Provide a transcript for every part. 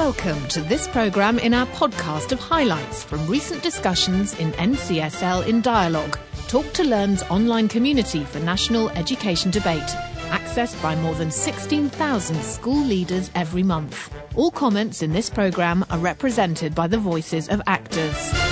Welcome to this programme in our podcast of highlights from recent discussions in NCSL in Dialogue, Talk to Learn's online community for national education debate, accessed by more than 16,000 school leaders every month. All comments in this programme are represented by the voices of actors.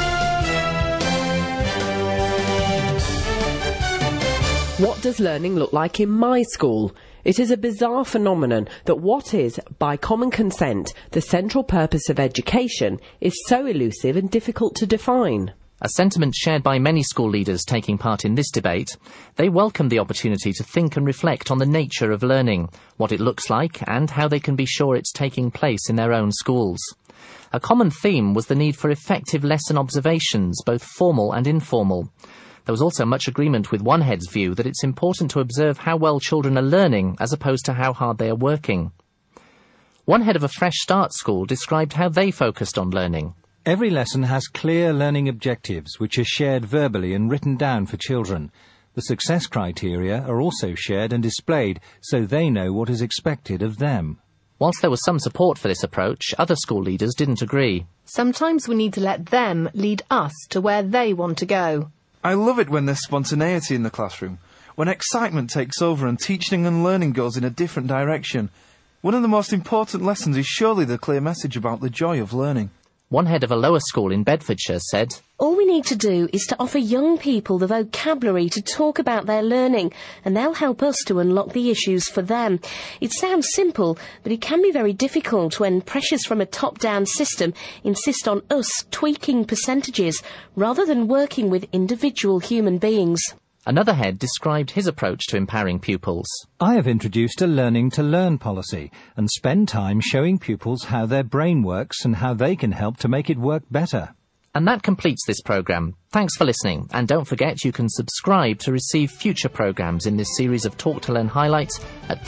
What does learning look like in my school? It is a bizarre phenomenon that what is, by common consent, the central purpose of education is so elusive and difficult to define. A sentiment shared by many school leaders taking part in this debate. They welcome the opportunity to think and reflect on the nature of learning, what it looks like, and how they can be sure it's taking place in their own schools. A common theme was the need for effective lesson observations, both formal and informal. There was also much agreement with one head's view that it's important to observe how well children are learning as opposed to how hard they are working. One head of a Fresh Start school described how they focused on learning. Every lesson has clear learning objectives which are shared verbally and written down for children. The success criteria are also shared and displayed so they know what is expected of them. Whilst there was some support for this approach, other school leaders didn't agree. Sometimes we need to let them lead us to where they want to go. I love it when there's spontaneity in the classroom, when excitement takes over and teaching and learning goes in a different direction. One of the most important lessons is surely the clear message about the joy of learning. One head of a lower school in Bedfordshire said, "All we need to do is to offer young people the vocabulary to talk about their learning, and they'll help us to unlock the issues for them. It sounds simple, but it can be very difficult when pressures from a top-down system insist on us tweaking percentages rather than working with individual human beings." Another head described his approach to empowering pupils. I have introduced a learning to learn policy and spend time showing pupils how their brain works and how they can help to make it work better. And that completes this programme. Thanks for listening, and don't forget you can subscribe to receive future programmes in this series of Talk to Learn highlights at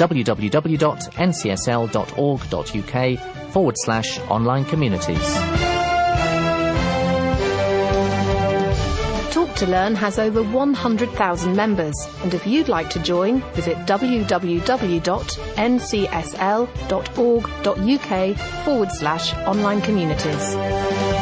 www.ncsl.org.uk/online communities. Talk to Learn has over 100,000 members, and if you'd like to join, visit www.ncsl.org.uk/online communities.